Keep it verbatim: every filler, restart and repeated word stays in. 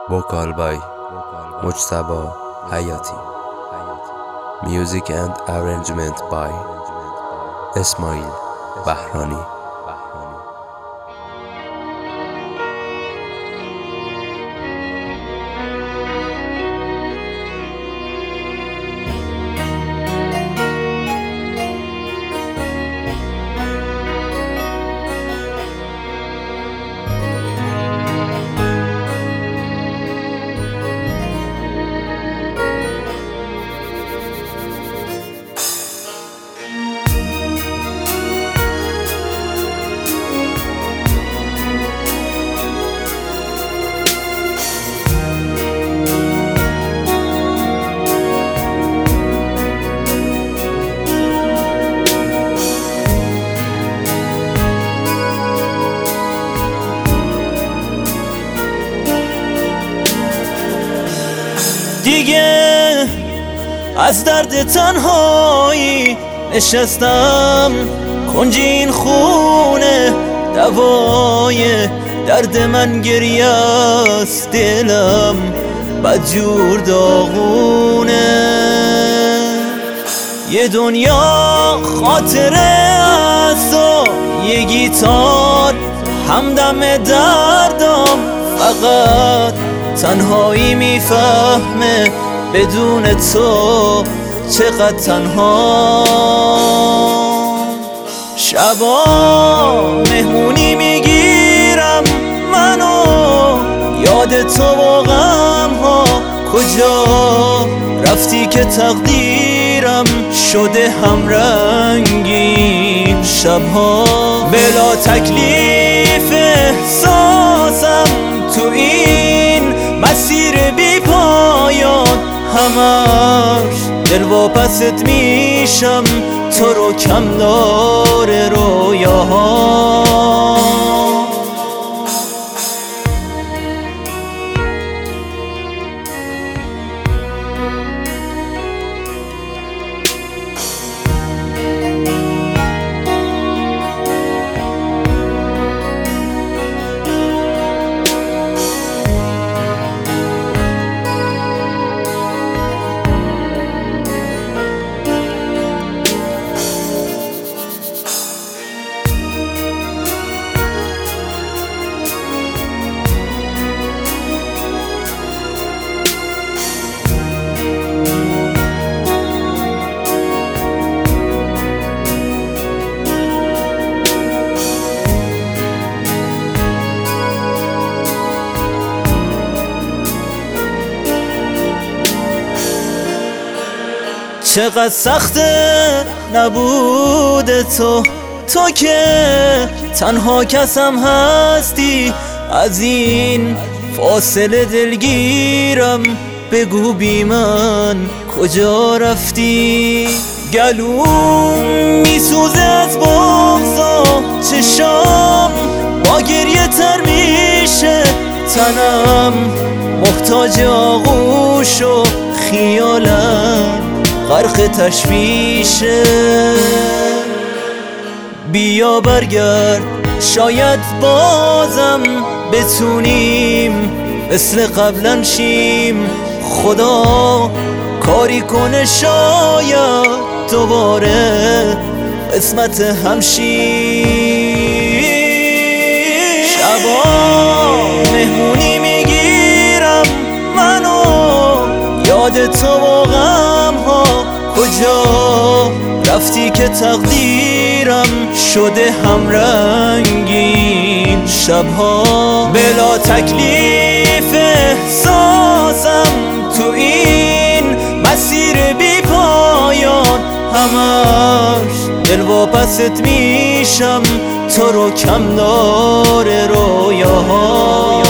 Vocal by Mujtaba Hayati. Music and arrangement by Ismail Bahrani. دیگه از درد تنهایی نشستم کنج این خونه، دوای درد من گریه است، دلم بدجور داغونه. یه دنیا خاطره است و یه گیتار همدم دردم، فقط تنهایی میفهمه بدون تو چقدر تنها. شبا مهمونی میگیرم منو، یاد تو و غم ها، کجا رفتی که تقدیرم شده همرنگی شبها. بلا تکلیف احساسم تو این مسیر بی پایان، همش دل واپست میشم تو رو کم داره رویاها. چقدر سخته نبود تو، تو که تنها کسم هستی. از این فاصله دلگیرم، بگو بی من کجا رفتی. گلوم میسوزه از بغضا، چشام با گریه تر میشه، تنم محتاج آغوش و خیالم غرق تشویشه. بیا برگرد شاید بازم بتونیم مثل قبلا شیم، خدا کاری کنه شاید دوباره قسمت همشیم. شبا مهمونی میگیرم منو، یاد تو و غم ها، کجا رفتی که تقدیرم شده همرنگین شبها. بلا تکلیف احساسم تو این مسیر بی پایان، همش دل واپست میشم تو رو کم داره رویاها.